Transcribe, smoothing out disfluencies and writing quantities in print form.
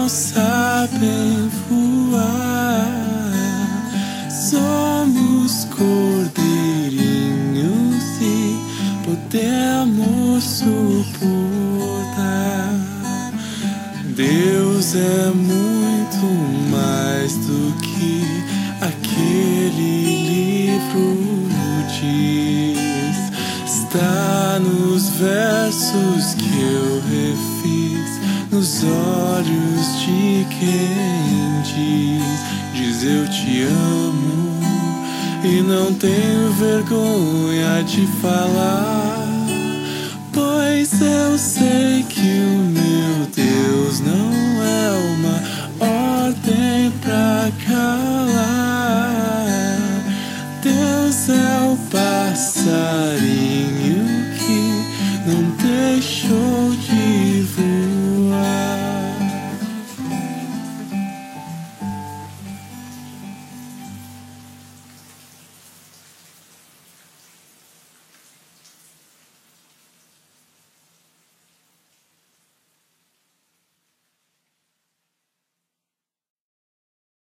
sabem voar. Somos cordeirinhos e podemos suportar. Deus é muito mais do que aquele livro diz. Está nos versos que eu refiz, nos olhos de quem diz eu te amo e não tenho vergonha de falar, pois eu sei que o meu Deus não é uma ordem pra calar. Deus é o passarinho que não deixou de